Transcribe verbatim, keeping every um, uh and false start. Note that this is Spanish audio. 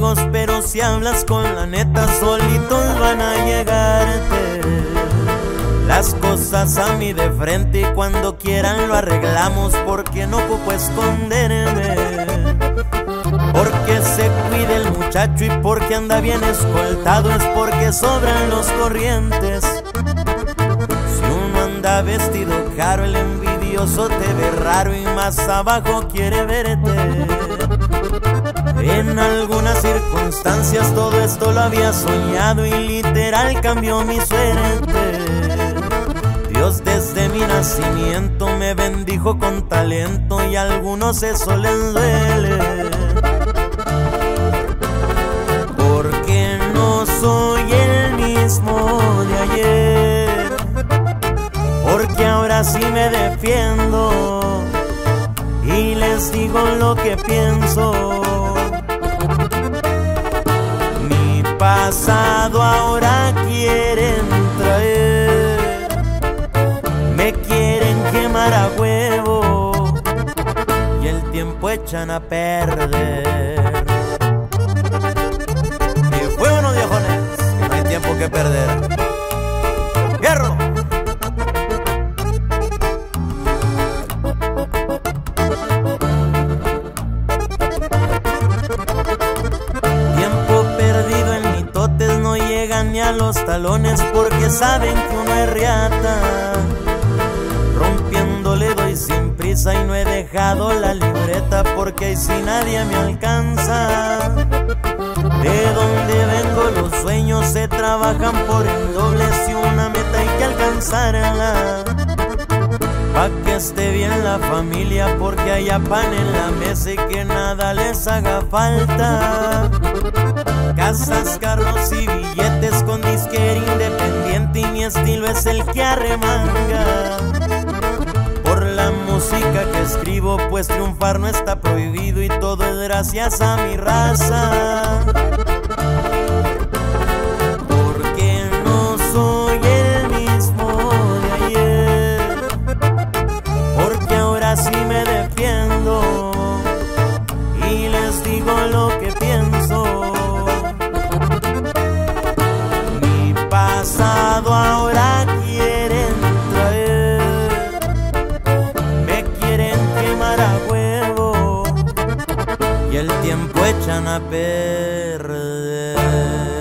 amigos, pero si hablas con la neta, solitos van a llegarte las cosas a mí de frente, y cuando quieran lo arreglamos, porque no ocupo esconderme. Porque se cuide el muchacho y porque anda bien escoltado, es porque sobran los corrientes. Si uno anda vestido caro, el envidioso te ve raro y más abajo quiere verte. En algunas circunstancias todo esto lo había soñado y literal cambió mi suerte. Dios desde mi nacimiento me bendijo con talento y a algunos eso les duele. Porque no soy el mismo de ayer, porque ahora sí me defiendo y les digo lo que pienso. Mi pasado ahora quieren traer, me quieren quemar a huevo y el tiempo echan a perder. Y bueno, viejones, no hay tiempo que perder. ¡Hierro! Tiempo perdido en mitotes, no llegan ni a los talones porque saben que uno es riata. Rompiendo le doy sin prisa y no he dejado la libreta porque ahí sí nadie me alcanza. De donde vengo los sueños se trabajan por el doble, si una meta hay que alcanzarla. Pa' que esté bien la familia porque haya pan en la mesa y que nada les haga falta. Casas, carros y billetes con disquera independiente y mi estilo es el que arremanga. Por la música que escribo pues triunfar no está prohibido y todo es gracias a mi raza. Porque no soy el mismo de ayer, porque ahora sí me defiendo y les digo lo que pienso. Mi pasado ahora quieren traer, me quieren quemar a huevo y el tiempo echan a perder.